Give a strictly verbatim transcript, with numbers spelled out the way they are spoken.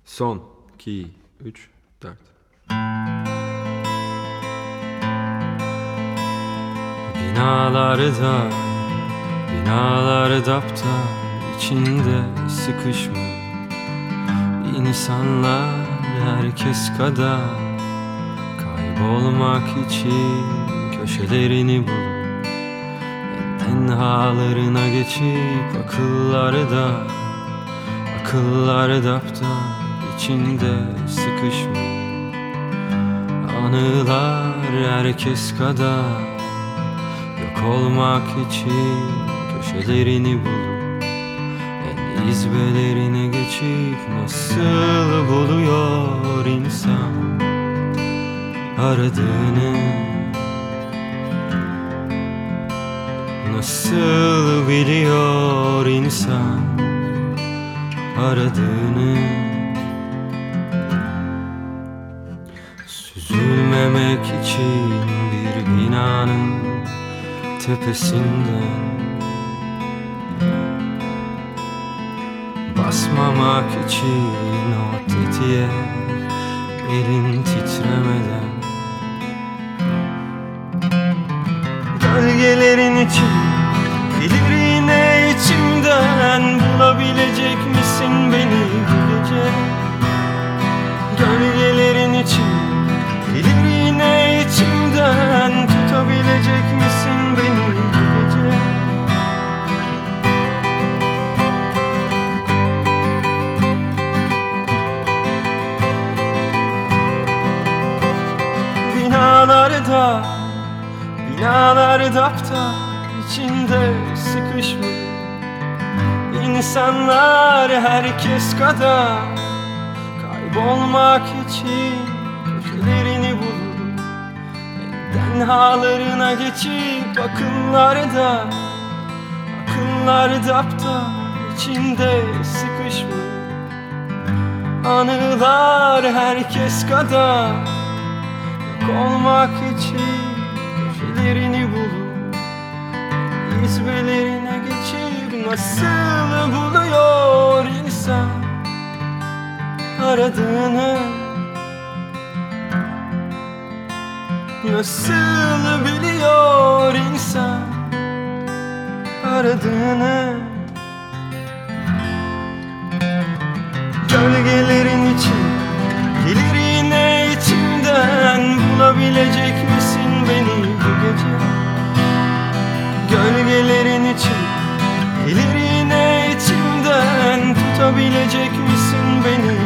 Son iki, üç, dört. Binalarda, binalar dapta içinde sıkışma. İnsanlar herkes kadar kaybolmak için köşelerini bulup tenhalarına geçip akıllarda, akıllar dapta içinde sıkışma. Anılar herkes kadar yok olmak için köşelerini bulup en izbelerine geçip nasıl buluyor insan aradığını, nasıl biliyor insan aradığını. Süzülmemek için bir binanın tepesinden, basmamak için o tetiğe elin titremeden, gölgelerin için gelir yine içimden, bulabilecek misin beni bu gece? Gölgelerin için gelir yine içimden, tutabilecek misin beni bu gece? Binalarda, binalar dapta içinde sıkışmış. İnsanlar herkes kadar kaybolmak için köşelerini bulup tenhalarına geçip akıllarda, akıllar dapta içinde sıkışmış. Anılar herkes kadar yok olmak için köşelerini bulup izbelerine geçip nasıl buluyor insan aradığını, nasıl biliyor insan aradığını. Gölgelerin için gelir yine içimden, bulabilecek misin beni bu gece? Gölgelerin için gelir yine içimden, tutabilecek misin beni